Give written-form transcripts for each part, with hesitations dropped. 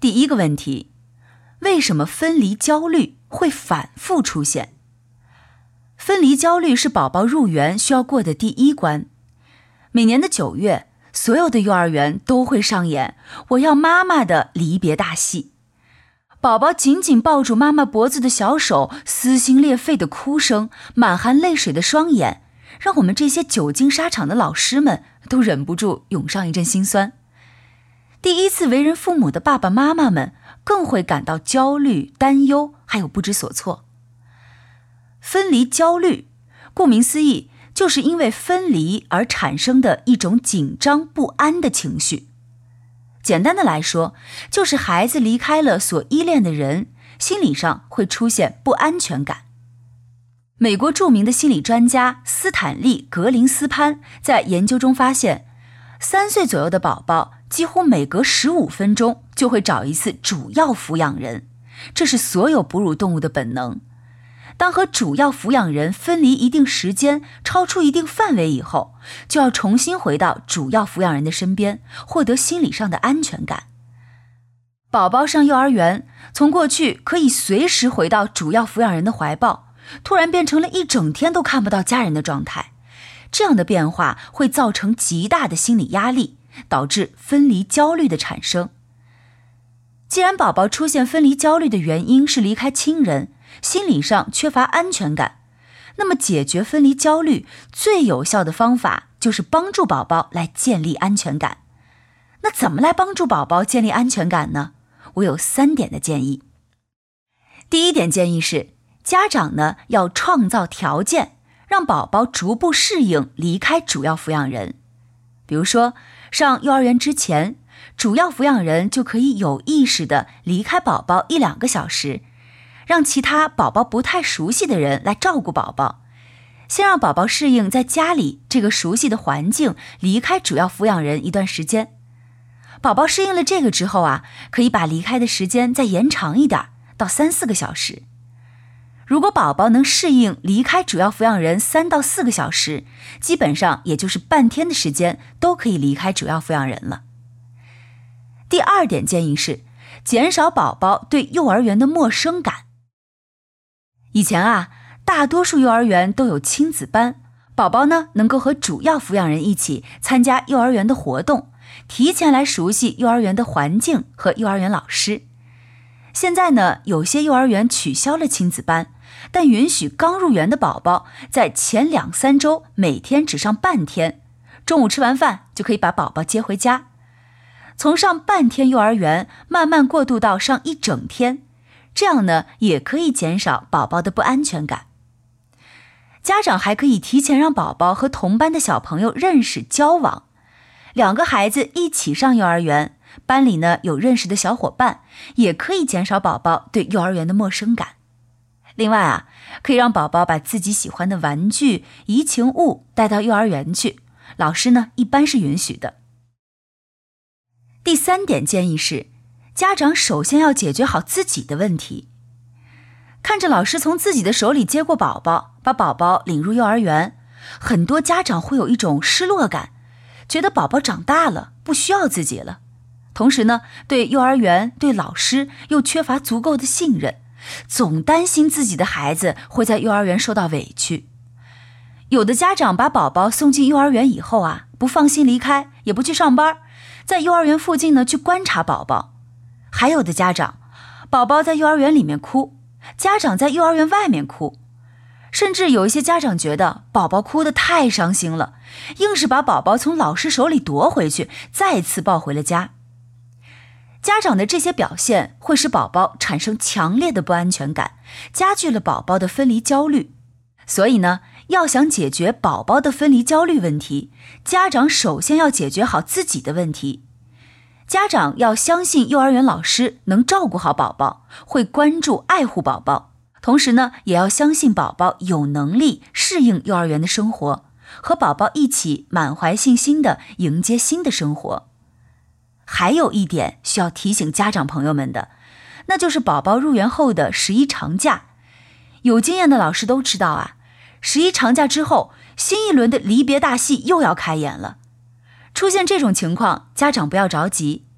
第一个问题，为什么分离焦虑会反复出现？分离焦虑是宝宝入园需要过的第一关。每年的9月，所有的幼儿园都会上演我要妈妈的离别大戏。宝宝紧紧抱住妈妈脖子的小手，撕心裂肺的哭声，满含泪水的双眼，让我们这些久经沙场的老师们都忍不住涌上一阵心酸。第一次为人父母的爸爸妈妈们更会感到焦虑、担忧，还有不知所措。分离焦虑，顾名思义，就是因为分离而产生的一种紧张不安的情绪。简单的来说，就是孩子离开了所依恋的人，心理上会出现不安全感。美国著名的心理专家斯坦利·格林斯潘在研究中发现，3岁左右的宝宝几乎每隔15分钟就会找一次主要抚养人，这是所有哺乳动物的本能。当和主要抚养人分离一定时间，超出一定范围以后，就要重新回到主要抚养人的身边，获得心理上的安全感。宝宝上幼儿园，从过去可以随时回到主要抚养人的怀抱，突然变成了一整天都看不到家人的状态。这样的变化会造成极大的心理压力，导致分离焦虑的产生。既然宝宝出现分离焦虑的原因是离开亲人，心理上缺乏安全感，那么解决分离焦虑最有效的方法就是帮助宝宝来建立安全感。那怎么来帮助宝宝建立安全感呢？我有3点的建议。第一点建议是，家长呢要创造条件，让宝宝逐步适应离开主要抚养人。比如说，上幼儿园之前，主要抚养人就可以有意识地离开宝宝1-2个小时，让其他宝宝不太熟悉的人来照顾宝宝，先让宝宝适应在家里这个熟悉的环境，离开主要抚养人一段时间。宝宝适应了这个之后啊，可以把离开的时间再延长一点，到3-4个小时。如果宝宝能适应离开主要抚养人3到4个小时，基本上也就是半天的时间都可以离开主要抚养人了。第2点建议是，减少宝宝对幼儿园的陌生感。以前啊，大多数幼儿园都有亲子班，宝宝呢能够和主要抚养人一起参加幼儿园的活动，提前来熟悉幼儿园的环境和幼儿园老师。现在呢，有些幼儿园取消了亲子班，但允许刚入园的宝宝在前2-3周每天只上半天，中午吃完饭就可以把宝宝接回家。从上半天幼儿园慢慢过渡到上1整天，这样呢也可以减少宝宝的不安全感。家长还可以提前让宝宝和同班的小朋友认识交往，2个孩子一起上幼儿园，班里呢有认识的小伙伴，也可以减少宝宝对幼儿园的陌生感。另外啊，可以让宝宝把自己喜欢的玩具、怡情物带到幼儿园去，老师呢一般是允许的。第3点建议是，家长首先要解决好自己的问题。看着老师从自己的手里接过宝宝，把宝宝领入幼儿园，很多家长会有一种失落感，觉得宝宝长大了，不需要自己了。同时呢，对幼儿园、对老师又缺乏足够的信任，总担心自己的孩子会在幼儿园受到委屈。有的家长把宝宝送进幼儿园以后啊，不放心离开，也不去上班，在幼儿园附近呢去观察宝宝。还有的家长，宝宝在幼儿园里面哭，家长在幼儿园外面哭。甚至有一些家长觉得宝宝哭得太伤心了，硬是把宝宝从老师手里夺回去，再次抱回了家。家长的这些表现会使宝宝产生强烈的不安全感，加剧了宝宝的分离焦虑。所以呢，要想解决宝宝的分离焦虑问题，家长首先要解决好自己的问题。家长要相信幼儿园老师能照顾好宝宝，会关注爱护宝宝。同时呢，也要相信宝宝有能力适应幼儿园的生活，和宝宝一起满怀信心地迎接新的生活。还有一点需要提醒家长朋友们的，那就是宝宝入园后的11长假。有经验的老师都知道啊，11长假之后，新一轮的离别大戏又要开演了。出现这种情况，家长不要着急，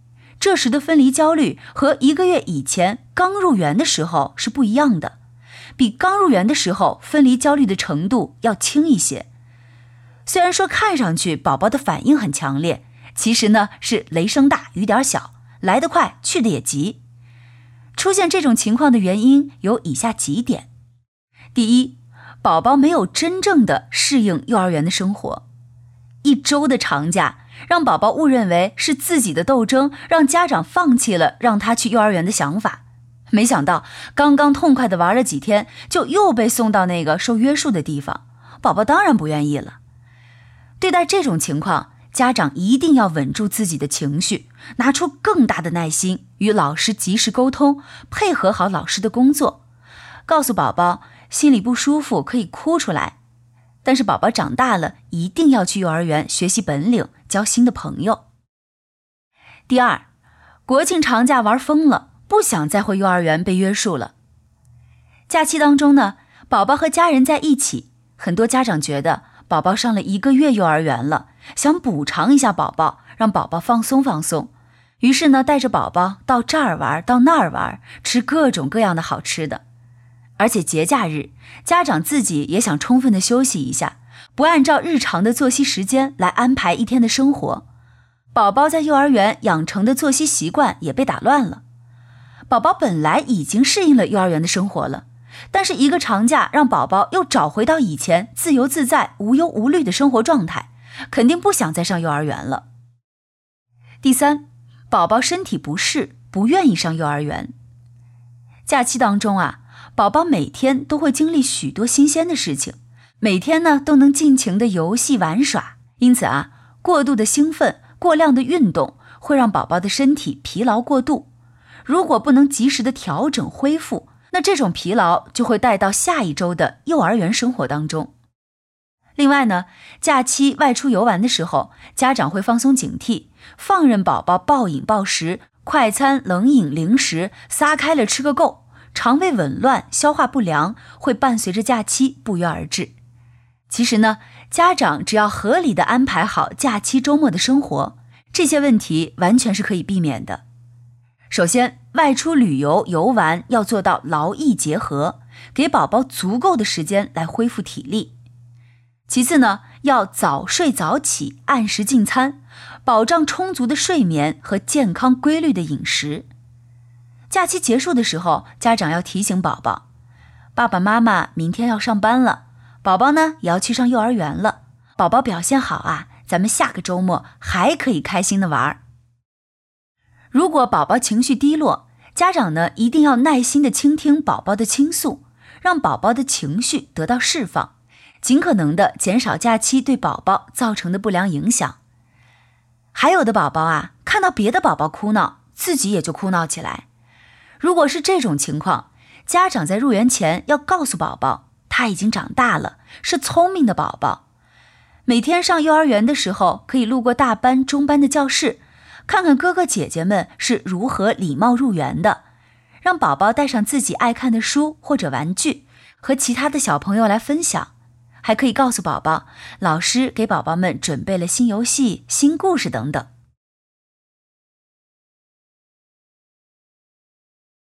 这时的分离焦虑和1个月以前刚入园的时候是不一样的，比刚入园的时候分离焦虑的程度要轻一些。虽然说看上去宝宝的反应很强烈，其实呢是雷声大雨点小，来得快去得也急。出现这种情况的原因有以下几点。第一，宝宝没有真正的适应幼儿园的生活。1周的长假让宝宝误认为是自己的斗争让家长放弃了让他去幼儿园的想法，没想到刚刚痛快地玩了几天，就又被送到那个受约束的地方，宝宝当然不愿意了。对待这种情况，家长一定要稳住自己的情绪，拿出更大的耐心，与老师及时沟通，配合好老师的工作，告诉宝宝心里不舒服可以哭出来，但是宝宝长大了一定要去幼儿园学习本领，交新的朋友。第二，国庆长假玩疯了，不想再回幼儿园被约束了。假期当中呢，宝宝和家人在一起，很多家长觉得宝宝上了1个月幼儿园了，想补偿一下宝宝，让宝宝放松放松，于是呢带着宝宝到这儿玩到那儿玩，吃各种各样的好吃的。而且节假日，家长自己也想充分的休息一下，不按照日常的作息时间来安排一天的生活。宝宝在幼儿园养成的作息习惯也被打乱了。宝宝本来已经适应了幼儿园的生活了，但是1个长假让宝宝又找回到以前自由自在、无忧无虑的生活状态，肯定不想再上幼儿园了。第三，宝宝身体不适，不愿意上幼儿园。假期当中啊，宝宝每天都会经历许多新鲜的事情，每天呢都能尽情的游戏玩耍，因此啊，过度的兴奋、过量的运动会让宝宝的身体疲劳过度。如果不能及时的调整恢复，那这种疲劳就会带到下1周的幼儿园生活当中。另外呢，假期外出游玩的时候，家长会放松警惕，放任宝宝暴饮暴食，快餐、冷饮、零食撒开了吃个够，肠胃紊乱、消化不良会伴随着假期不约而至。其实呢，家长只要合理的安排好假期周末的生活，这些问题完全是可以避免的。首先，外出旅游游玩要做到劳逸结合，给宝宝足够的时间来恢复体力。其次呢，要早睡早起，按时进餐，保障充足的睡眠和健康规律的饮食。假期结束的时候，家长要提醒宝宝，爸爸妈妈明天要上班了，宝宝呢也要去上幼儿园了，宝宝表现好啊，咱们下个周末还可以开心的玩。如果宝宝情绪低落，家长呢一定要耐心的倾听宝宝的倾诉，让宝宝的情绪得到释放，尽可能的减少假期对宝宝造成的不良影响。还有的宝宝啊，看到别的宝宝哭闹，自己也就哭闹起来。如果是这种情况，家长在入园前要告诉宝宝，他已经长大了，是聪明的宝宝。每天上幼儿园的时候，可以路过大班、中班的教室，看看哥哥姐姐们是如何礼貌入园的，让宝宝带上自己爱看的书或者玩具，和其他的小朋友来分享。还可以告诉宝宝，老师给宝宝们准备了新游戏、新故事等等。